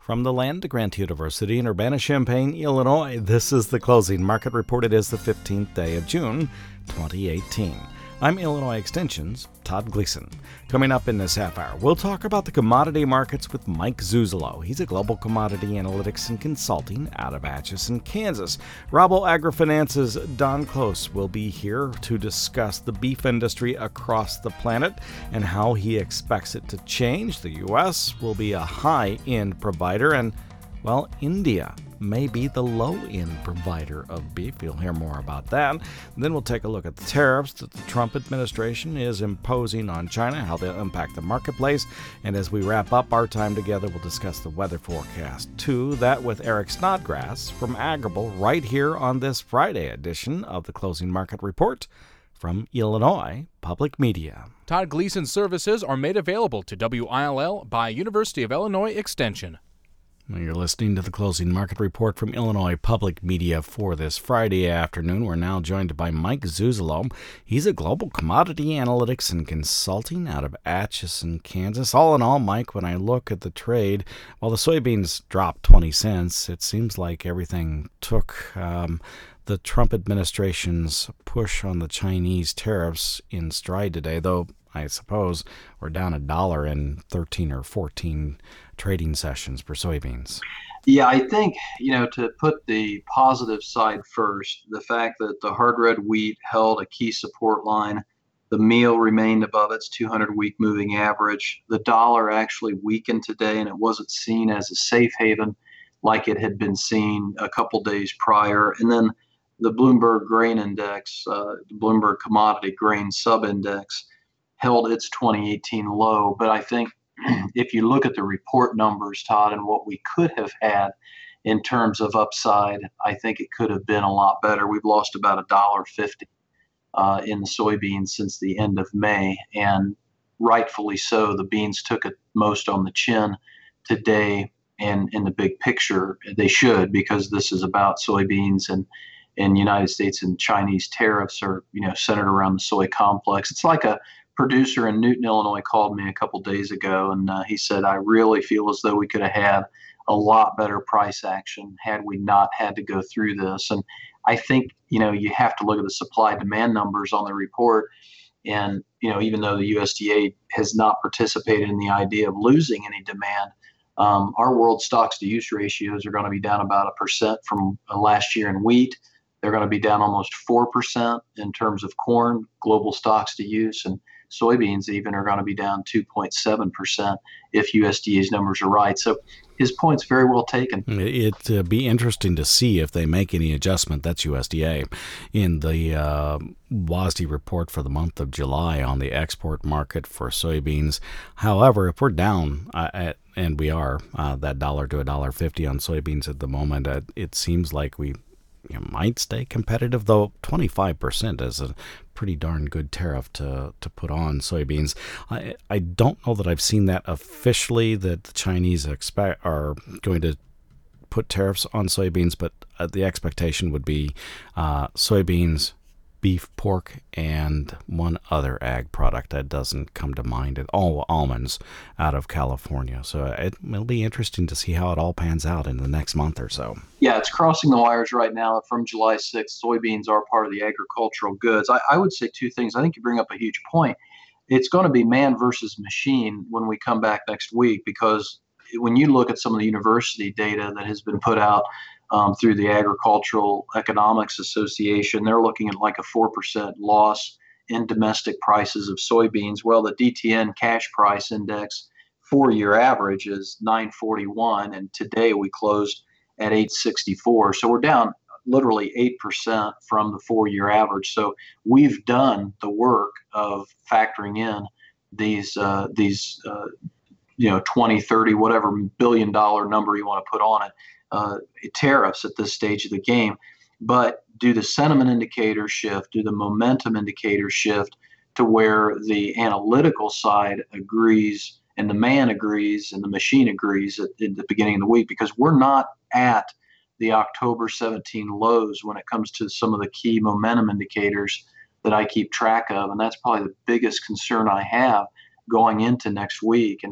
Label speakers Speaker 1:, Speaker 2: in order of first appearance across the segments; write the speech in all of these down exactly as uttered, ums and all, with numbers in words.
Speaker 1: From the land to Grant University in Urbana-Champaign, Illinois, this is the Closing Market Report. It is the fifteenth day of June, twenty eighteen. I'm Illinois Extension's Todd Gleason. Coming up in this half hour, we'll talk about the commodity markets with Mike Zuzolo. He's a global commodity analytics and consulting out of Atchison, Kansas. Rabo AgriFinance's Don Close will be here to discuss the beef industry across the planet and how he expects it to change. The U S will be a high-end provider, and, well, India may be the low-end provider of beef. You'll hear more about that. Then we'll take a look at the tariffs that the Trump administration is imposing on China, how they'll impact the marketplace. And as we wrap up our time together, we'll discuss the weather forecast, too. That with Eric Snodgrass from Agrible right here on this Friday edition of the Closing Market Report from Illinois Public Media.
Speaker 2: Todd Gleason services are made available to W I L L by University of Illinois Extension.
Speaker 1: You're listening to the Closing Market Report from Illinois Public Media for this Friday afternoon. We're now joined by Mike Zuzolo. He's a global commodity analytics and consulting out of Atchison, Kansas. All in all, Mike, when I look at the trade, while the soybeans dropped twenty cents, it seems like everything took um, the Trump administration's push on the Chinese tariffs in stride today, though I suppose we're down a dollar in thirteen or fourteen trading sessions for soybeans.
Speaker 3: Yeah, I think, you know, to put the positive side first, the fact that the hard red wheat held a key support line, the meal remained above its two hundred week moving average. The dollar actually weakened today, and it wasn't seen as a safe haven like it had been seen a couple days prior. And then the Bloomberg Grain Index, uh, the Bloomberg Commodity Grain Subindex, held its twenty eighteen low. But I think if you look at the report numbers, Todd, and what we could have had in terms of upside, I think it could have been a lot better. We've lost about a dollar fifty uh, in the soybeans since the end of May, and rightfully so. The beans took it most on the chin today, and in the big picture, they should, because this is about soybeans, and in the United States and Chinese tariffs are, you know, centered around the soy complex. It's like a producer in Newton, Illinois, called me a couple days ago, and uh, he said, I really feel as though we could have had a lot better price action had we not had to go through this. And I think, you know, you have to look at the supply demand numbers on the report. And, you know, even though the U S D A has not participated in the idea of losing any demand, um, our world stocks to use ratios are going to be down about a percent from uh, last year in wheat. They're going to be down almost four percent in terms of corn, global stocks to use, and soybeans even are going to be down two point seven percent if U S D A's numbers are right. So his point's very well taken.
Speaker 1: It'd uh, be interesting to see if they make any adjustment, that's U S D A, in the uh, W A S D report for the month of July on the export market for soybeans. However, if we're down, uh, at, and we are, uh, that dollar to a dollar fifty on soybeans at the moment, uh, it seems like we you know, might stay competitive, though twenty-five percent is a pretty darn good tariff to, to put on soybeans. I, I don't know that I've seen that officially, that the Chinese expect are going to put tariffs on soybeans, but uh, the expectation would be uh, soybeans, beef, pork, and one other ag product that doesn't come to mind. All almonds out of California. So it, it'll be interesting to see how it all pans out in the next month or so.
Speaker 3: Yeah, it's crossing the wires right now. From July sixth, soybeans are part of the agricultural goods. I, I would say two things. I think you bring up a huge point. It's going to be man versus machine when we come back next week, because when you look at some of the university data that has been put out Um, through the Agricultural Economics Association, they're looking at like a four percent loss in domestic prices of soybeans. Well, the D T N cash price index four-year average is nine forty-one, and today we closed at eight sixty-four. So we're down literally eight percent from the four-year average. So we've done the work of factoring in these, uh, these uh, you know, twenty, thirty, whatever billion dollar number you want to put on it, Uh, tariffs at this stage of the game. But do the sentiment indicators shift? Do the momentum indicators shift to where the analytical side agrees and the man agrees and the machine agrees at, at the beginning of the week? Because we're not at the October seventeenth lows when it comes to some of the key momentum indicators that I keep track of. And that's probably the biggest concern I have going into next week. And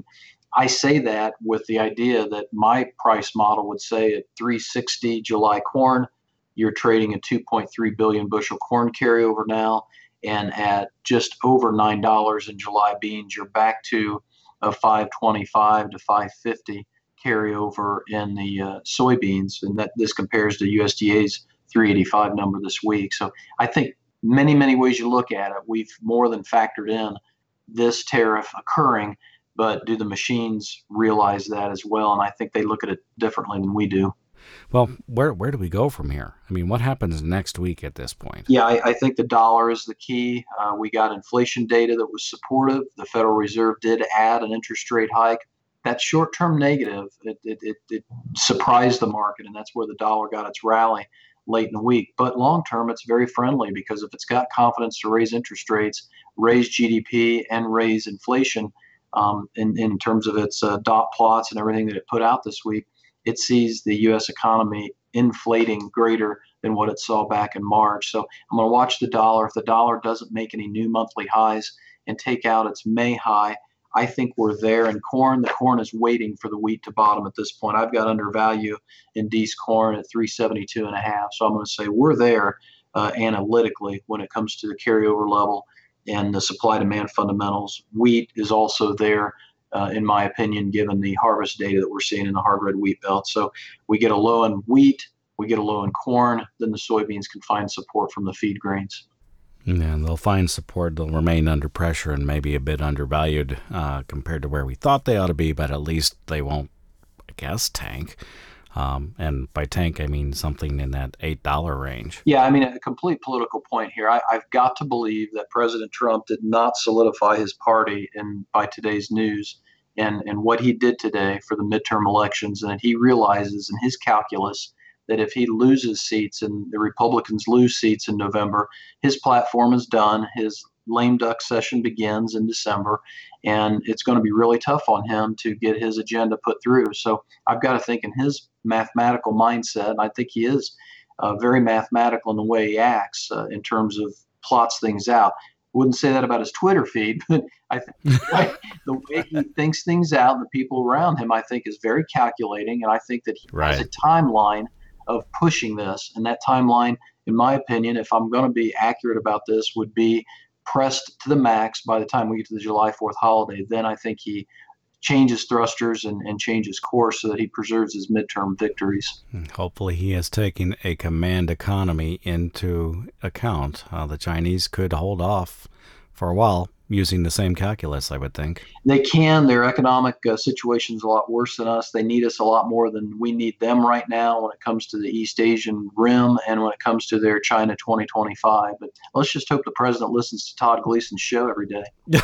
Speaker 3: I say that with the idea that my price model would say at three sixty July corn, you're trading a two point three billion bushel corn carryover now. And at just over nine dollars in July beans, you're back to a five twenty-five to five fifty carryover in the uh, soybeans. And that this compares to U S D A's three eighty-five number this week. So I think many, many ways you look at it, we've more than factored in this tariff occurring. But do the machines realize that as well? And I think they look at it differently than we do.
Speaker 1: Well, where where do we go from here? I mean, what happens next week at this point?
Speaker 3: Yeah, I, I think the dollar is the key. Uh, we got inflation data that was supportive. The Federal Reserve did add an interest rate hike. That short-term negative, it, it, it, it surprised the market, and that's where the dollar got its rally late in the week. But long-term, it's very friendly because if it's got confidence to raise interest rates, raise G D P, and raise inflation, Um, in, in terms of its uh, dot plots and everything that it put out this week, it sees the U S economy inflating greater than what it saw back in March. So I'm going to watch the dollar. If the dollar doesn't make any new monthly highs and take out its May high, I think we're there. In corn, the corn is waiting for the wheat to bottom at this point. I've got undervalue in D's corn at three seventy-two and a half. So I'm going to say we're there uh, analytically when it comes to the carryover level and the supply-demand fundamentals. Wheat is also there, uh, in my opinion, given the harvest data that we're seeing in the hard red wheat belt. So we get a low in wheat, we get a low in corn, then the soybeans can find support from the feed grains.
Speaker 1: Yeah, they'll find support. They'll remain under pressure and maybe a bit undervalued uh, compared to where we thought they ought to be, but at least they won't, I guess, tank. Um, and by tank, I mean something in that eight dollar range.
Speaker 3: Yeah, I mean, a complete political point here. I, I've got to believe that President Trump did not solidify his party in by today's news and, and what he did today for the midterm elections. And that he realizes in his calculus that if he loses seats and the Republicans lose seats in November, his platform is done. His lame duck session begins in December, and it's going to be really tough on him to get his agenda put through. So I've got to think in his mathematical mindset, and I think he is uh, very mathematical in the way he acts uh, in terms of plots things out. Wouldn't say that about his Twitter feed, but I think the way, the way he thinks things out and the people around him, I think, is very calculating, and I think that he
Speaker 1: right.
Speaker 3: has a timeline of pushing this, and that timeline, in my opinion, if I'm going to be accurate about this, would be pressed to the max by the time we get to the July fourth holiday. Then I think he changes thrusters and, and changes course so that he preserves his midterm victories.
Speaker 1: Hopefully he has taken a command economy into account. Uh, the Chinese could hold off for a while using the same calculus, I would think.
Speaker 3: They can. Their economic uh, situation is a lot worse than us. They need us a lot more than we need them right now when it comes to the East Asian Rim and when it comes to their China twenty twenty-five. But let's just hope the president listens to Todd Gleason's show every day.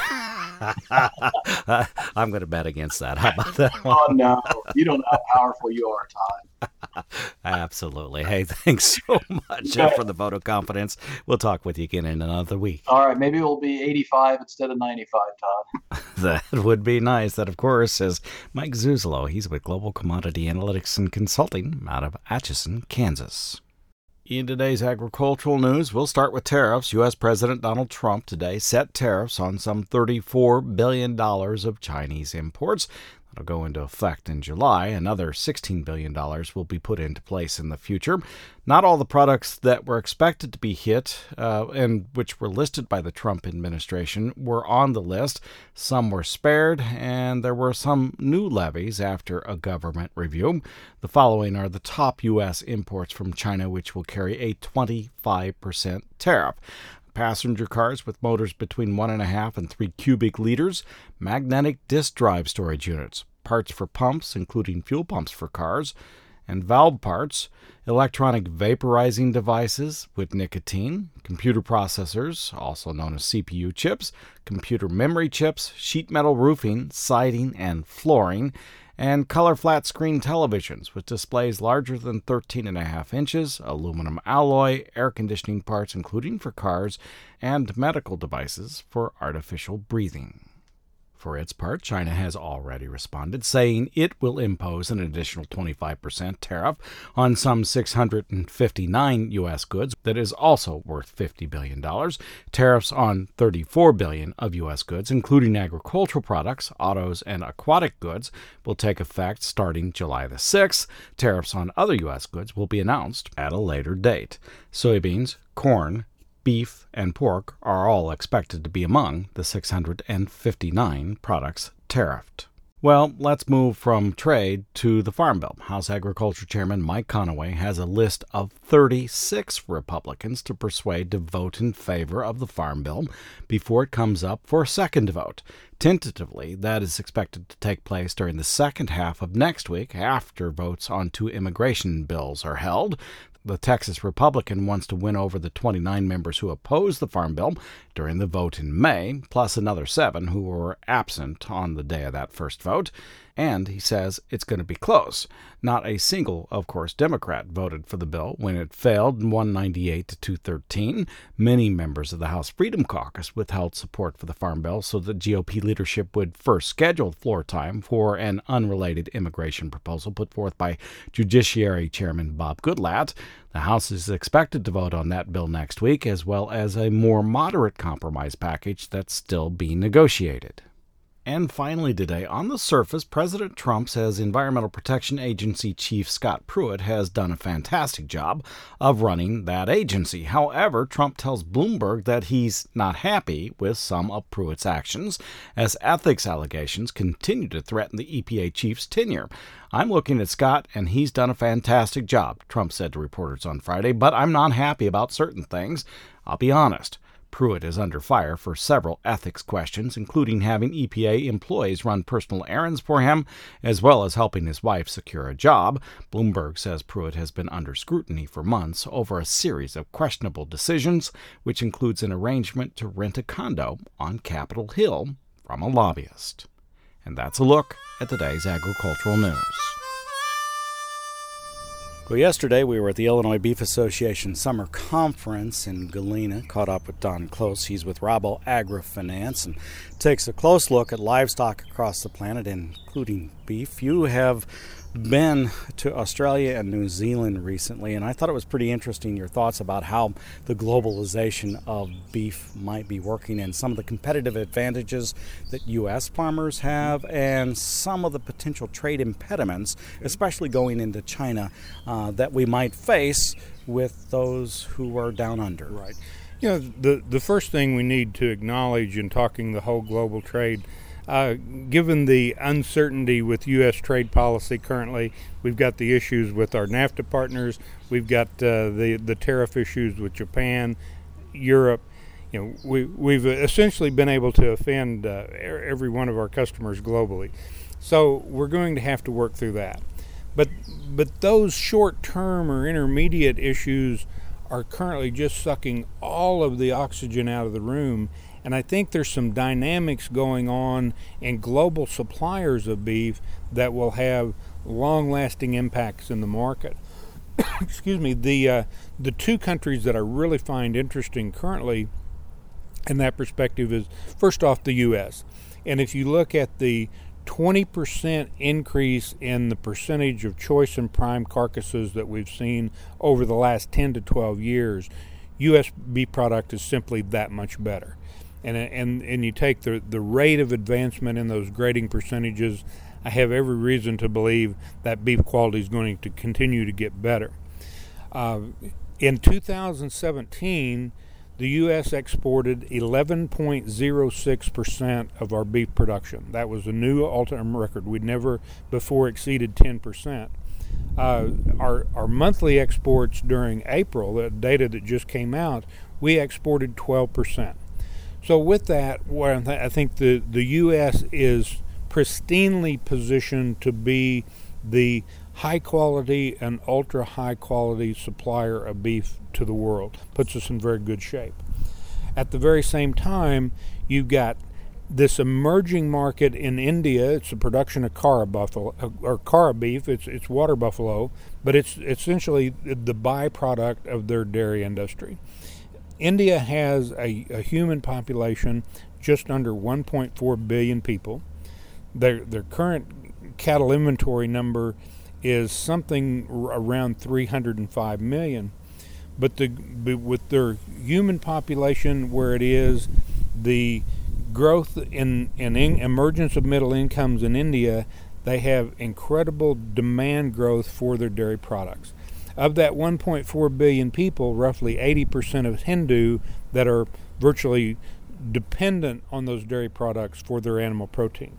Speaker 1: I'm going to bet against that. How about that one?
Speaker 3: Oh, no. You don't know how powerful you are, Todd.
Speaker 1: Absolutely. Hey, thanks so much uh, for the vote of confidence. We'll talk with you again in another week.
Speaker 3: All right. Maybe we'll be eighty-five instead of ninety-five, Todd.
Speaker 1: That would be nice. That, of course, is Mike Zuzolo. He's with Global Commodity Analytics and Consulting out of Atchison, Kansas. In today's agricultural news, we'll start with tariffs. U S. President Donald Trump today set tariffs on some thirty-four billion dollars of Chinese imports. That'll go into effect in July. Another sixteen billion dollars will be put into place in the future. Not all the products that were expected to be hit uh, and which were listed by the Trump administration were on the list. Some were spared, and there were some new levies after a government review. The following are the top U S imports from China, which will carry a twenty-five percent tariff. Passenger cars with motors between one and a half and three cubic liters, magnetic disk drive storage units, parts for pumps, including fuel pumps for cars, and valve parts, electronic vaporizing devices with nicotine, computer processors, also known as C P U chips, computer memory chips, sheet metal roofing, siding, and flooring, and color flat screen televisions with displays larger than thirteen and a half inches, aluminum alloy, air conditioning parts, including for cars, and medical devices for artificial breathing. For its part, China has already responded, saying it will impose an additional twenty-five percent tariff on some six hundred fifty-nine U S goods that is also worth fifty billion dollars. Tariffs on thirty-four billion dollars of U S goods, including agricultural products, autos, and aquatic goods, will take effect starting July the sixth. Tariffs on other U S goods will be announced at a later date. Soybeans, corn, beef, and pork are all expected to be among the six hundred fifty-nine products tariffed. Well, let's move from trade to the Farm Bill. House Agriculture Chairman Mike Conaway has a list of thirty-six Republicans to persuade to vote in favor of the Farm Bill before it comes up for a second vote. Tentatively, that is expected to take place during the second half of next week after votes on two immigration bills are held. The Texas Republican wants to win over the twenty-nine members who oppose the Farm Bill during the vote in May, plus another seven who were absent on the day of that first vote. And he says it's going to be close. Not a single, of course, Democrat voted for the bill when it failed one ninety-eight to two thirteen. Many members of the House Freedom Caucus withheld support for the Farm Bill so the G O P leadership would first schedule floor time for an unrelated immigration proposal put forth by Judiciary Chairman Bob Goodlatte. The House is expected to vote on that bill next week, as well as a more moderate compromise package that's still being negotiated. And finally today, on the surface, President Trump says Environmental Protection Agency Chief Scott Pruitt has done a fantastic job of running that agency. However, Trump tells Bloomberg that he's not happy with some of Pruitt's actions, as ethics allegations continue to threaten the E P A chief's tenure. I'm looking at Scott, and he's done a fantastic job, Trump said to reporters on Friday, but I'm not happy about certain things. I'll be honest. Pruitt is under fire for several ethics questions, including having E P A employees run personal errands for him, as well as helping his wife secure a job. Bloomberg says Pruitt has been under scrutiny for months over a series of questionable decisions, which includes an arrangement to rent a condo on Capitol Hill from a lobbyist. And that's a look at today's agricultural news. Well, yesterday we were at the Illinois Beef Association Summer Conference in Galena, caught up with Don Close. He's with Rabo Agri-Finance and takes a close look at livestock across the planet, including beef. You have been to Australia and New Zealand recently, and I thought it was pretty interesting, your thoughts about how the globalization of beef might be working and some of the competitive advantages that U S farmers have and some of the potential trade impediments, especially going into China, uh, that we might face with those who are down under.
Speaker 4: Right. You know, the, the first thing we need to acknowledge in talking the whole global trade, Uh, given the uncertainty with U S trade policy currently, we've got the issues with our NAFTA partners, we've got uh, the the tariff issues with Japan, Europe. You know, we we've essentially been able to offend uh, every one of our customers globally. So we're going to have to work through that. But but those short-term or intermediate issues are currently just sucking all of the oxygen out of the room. And I think there's some dynamics going on in global suppliers of beef that will have long-lasting impacts in the market. Excuse me. The uh, the two countries that I really find interesting currently in that perspective is, first off, the U S. And if you look at the twenty percent increase in the percentage of choice and prime carcasses that we've seen over the last ten to twelve years, U S beef product is simply that much better. And, and and you take the, the rate of advancement in those grading percentages, I have every reason to believe that beef quality is going to continue to get better. Uh, in two thousand seventeen, the U S exported eleven point zero six percent of our beef production. That was a new all-time record. We'd never before exceeded ten percent. Uh, our, our monthly exports during April, the data that just came out, we exported twelve percent. So with that, where I think the, the U S is pristinely positioned to be the high quality and ultra high quality supplier of beef to the world. Puts us in very good shape. At the very same time, you've got this emerging market in India. It's the production of Kara buffalo or Kara beef. It's it's water buffalo, but it's essentially the byproduct of their dairy industry. India has a, a human population just under one point four billion people. Their their current cattle inventory number is something around three hundred five million. But the with their human population where it is, the growth in, in in emergence of middle incomes in India, they have incredible demand growth for their dairy products. Of that one point four billion people, roughly eighty percent of Hindu that are virtually dependent on those dairy products for their animal proteins.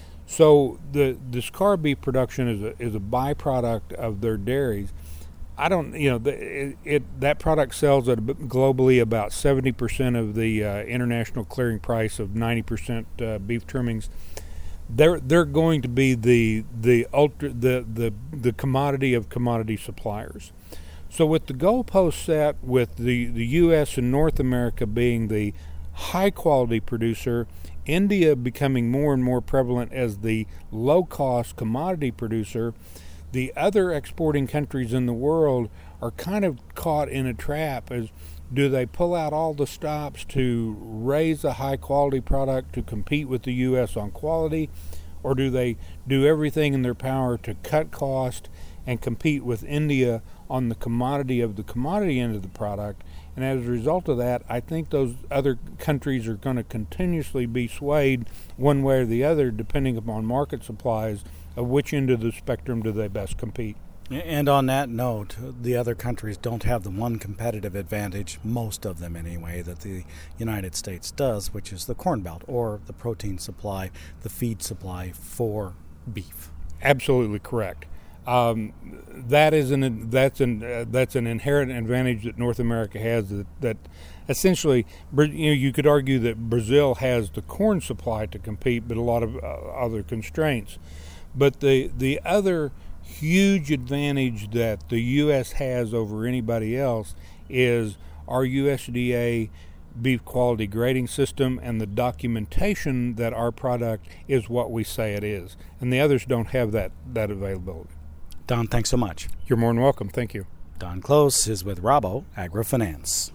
Speaker 4: So the this car beef production is a, is a byproduct of their dairies. I don't, you know, the, it, it that product sells at globally about seventy percent of the uh, international clearing price of ninety percent uh, beef trimmings. They're they're going to be the the ultra the, the the commodity of commodity suppliers. So with the goalpost set, with the, the U S and North America being the high quality producer, India becoming more and more prevalent as the low cost commodity producer, the other exporting countries in the world are kind of caught in a trap. As do they pull out all the stops to raise a high quality product to compete with the U S on quality, or do they do everything in their power to cut cost and compete with India on the commodity of the commodity end of the product? And as a result of that, I think those other countries are going to continuously be swayed one way or the other depending upon market supplies of which end of the spectrum do they best compete.
Speaker 1: And on that note, the other countries don't have the one competitive advantage, most of them anyway, that the United States does, which is the Corn Belt, or the protein supply, the feed supply for beef.
Speaker 4: Absolutely correct. Um, that is an that's an uh, that's an inherent advantage that North America has. That, that essentially, you know, you could argue that Brazil has the corn supply to compete, but a lot of uh, other constraints. But the the other huge advantage that the U S has over anybody else is our U S D A beef quality grading system and the documentation that our product is what we say it is. And the others don't have that, that availability.
Speaker 1: Don, thanks so much.
Speaker 4: You're more than welcome. Thank you.
Speaker 1: Don Close is with Rabo AgriFinance.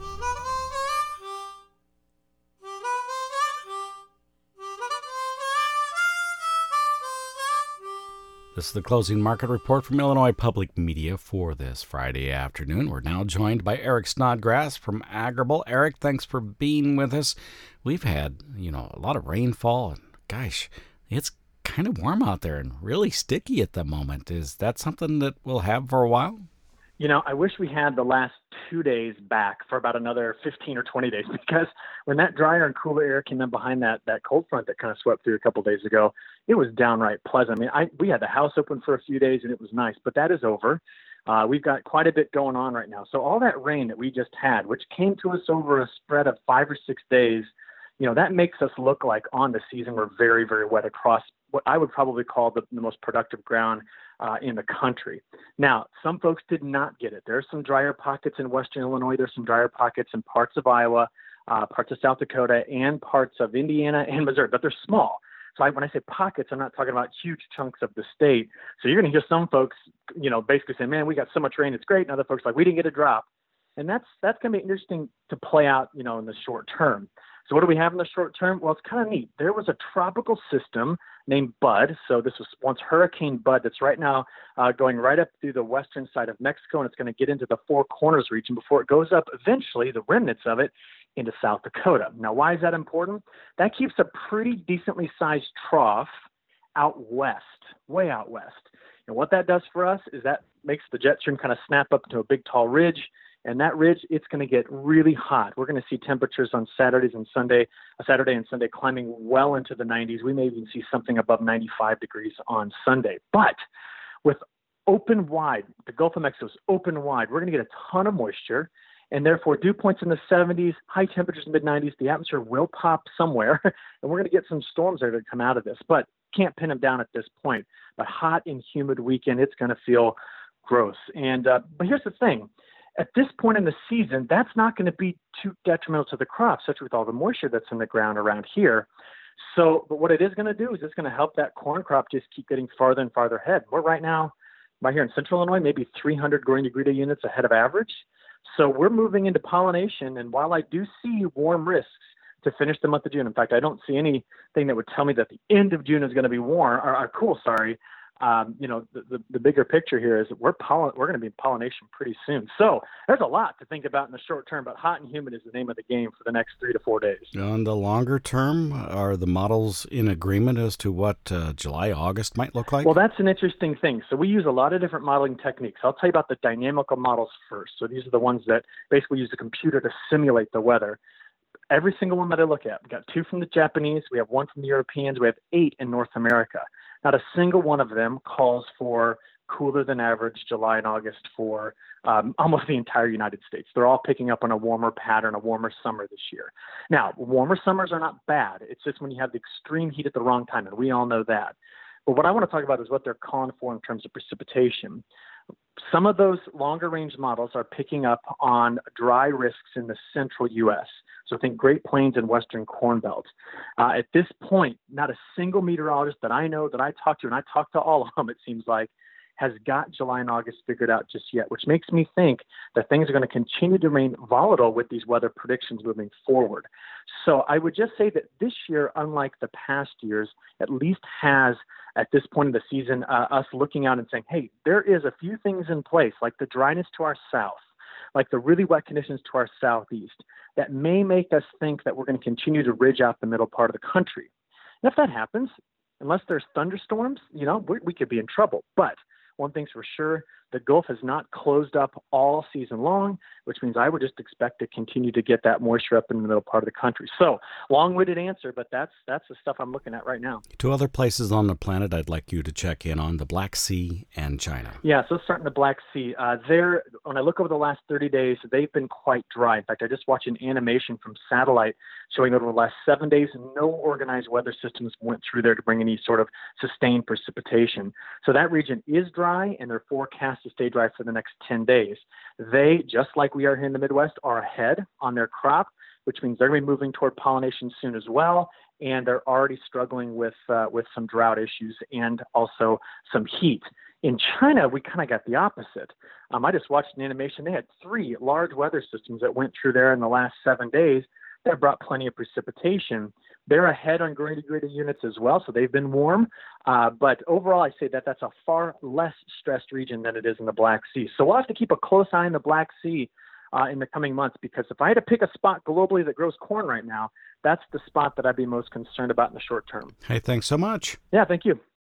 Speaker 1: This is the closing market report from Illinois Public Media for this Friday afternoon. We're now joined by Eric Snodgrass from Agrible. Eric, thanks for being with us. We've had, you know, a lot of rainfall, and gosh, it's kind of warm out there and really sticky at the moment. Is that something that we'll have for a while?
Speaker 5: You know, I wish we had the last two days back for about another fifteen or twenty days, because when that drier and cooler air came in behind that that cold front that kind of swept through a couple of days ago, it was downright pleasant. I mean, I, we had the house open for a few days and it was nice, but that is over. Uh, we've got quite a bit going on right now. So all that rain that we just had, which came to us over a spread of five or six days, you know, that makes us look like on the season we're very, very wet across what I would probably call the, the most productive ground uh, in the country. Now, some folks did not get it. There's some drier pockets in western Illinois. There's some drier pockets in parts of Iowa, uh, parts of South Dakota, and parts of Indiana and Missouri, but they're small. So I, when I say pockets, I'm not talking about huge chunks of the state. So you're going to hear some folks, you know, basically say, man, we got so much rain, it's great. And other folks like, we didn't get a drop. And that's that's going to be interesting to play out, you know, in the short term. So what do we have in the short term? Well, it's kind of neat. There was a tropical system named Bud. So this was once Hurricane Bud that's right now uh, going right up through the western side of Mexico, and it's going to get into the Four Corners region before it goes up eventually, the remnants of it, into South Dakota. Now, why is that important? That keeps a pretty decently sized trough out west, way out west. And what that does for us is that makes the jet stream kind of snap up to a big tall ridge. And that ridge, it's going to get really hot. We're going to see temperatures on Saturdays and Sunday, uh, Saturday and Sunday climbing well into the nineties. We may even see something above ninety-five degrees on Sunday. But with open wide, the Gulf of Mexico is open wide, we're going to get a ton of moisture. And therefore, dew points in the seventies, high temperatures in the mid nineties, the atmosphere will pop somewhere. And we're going to get some storms that are going to come out of this. But can't pin them down at this point. But hot and humid weekend, it's going to feel gross. And uh, but here's the thing. At this point in the season, that's not going to be too detrimental to the crop, such with all the moisture that's in the ground around here. So, but what it is going to do is it's going to help that corn crop just keep getting farther and farther ahead. We're right now, right here in central Illinois, maybe three hundred growing degree day units ahead of average. So we're moving into pollination, and while I do see warm risks to finish the month of June, in fact, I don't see anything that would tell me that the end of June is going to be warm or, or cool. Sorry. Um, you know, the, the, the bigger picture here is that we're pollen, we're going to be in pollination pretty soon. So there's a lot to think about in the short term, but hot and humid is the name of the game for the next three to four days.
Speaker 1: On the longer term, are the models in agreement as to what uh, July, August might look like?
Speaker 5: Well, that's an interesting thing. So we use a lot of different modeling techniques. I'll tell you about the dynamical models first. So these are the ones that basically use a computer to simulate the weather. Every single one that I look at, we've got two from the Japanese, we have one from the Europeans, we have eight in North America. Not a single one of them calls for cooler than average July and August for um, almost the entire United States. They're all picking up on a warmer pattern, a warmer summer this year. Now, warmer summers are not bad. It's just when you have the extreme heat at the wrong time, and we all know that. But what I want to talk about is what they're calling for in terms of precipitation. Some of those longer range models are picking up on dry risks in the central U S. So think Great Plains and Western Corn Belt. Uh, at this point, not a single meteorologist that I know, that I talk to, and I talk to all of them, it seems like, has got July and August figured out just yet, which makes me think that things are going to continue to remain volatile with these weather predictions moving forward. So I would just say that this year, unlike the past years, at least has, at this point in the season, uh, us looking out and saying, hey, there is a few things in place, like the dryness to our south, like the really wet conditions to our southeast, that may make us think that we're going to continue to ridge out the middle part of the country. And if that happens, unless there's thunderstorms, you know, we, we could be in trouble. But one thing's for sure, the Gulf has not closed up all season long, which means I would just expect to continue to get that moisture up in the middle part of the country. So long-winded answer, but that's that's the stuff I'm looking at right now.
Speaker 1: Two other places on the planet I'd like you to check in on, the Black Sea and China.
Speaker 5: Yeah, so starting the Black Sea. Uh, there, when I look over the last thirty days, they've been quite dry. In fact, I just watched an animation from satellite showing over the last seven days, no organized weather systems went through there to bring any sort of sustained precipitation. So that region is dry, and they're forecast to stay dry for the next ten days. They, just like we are here in the Midwest, are ahead on their crop, which means they're going to be moving toward pollination soon as well. And they're already struggling with uh, with some drought issues and also some heat. In China, we kind of got the opposite. Um, I just watched an animation. They had three large weather systems that went through there in the last seven days that brought plenty of precipitation. They're ahead on grade degree units as well, so they've been warm. Uh, but overall, I say that that's a far less stressed region than it is in the Black Sea. So we'll have to keep a close eye on the Black Sea uh, in the coming months, because if I had to pick a spot globally that grows corn right now, that's the spot that I'd be most concerned about in the short term.
Speaker 1: Hey, thanks so much.
Speaker 5: Yeah, thank you.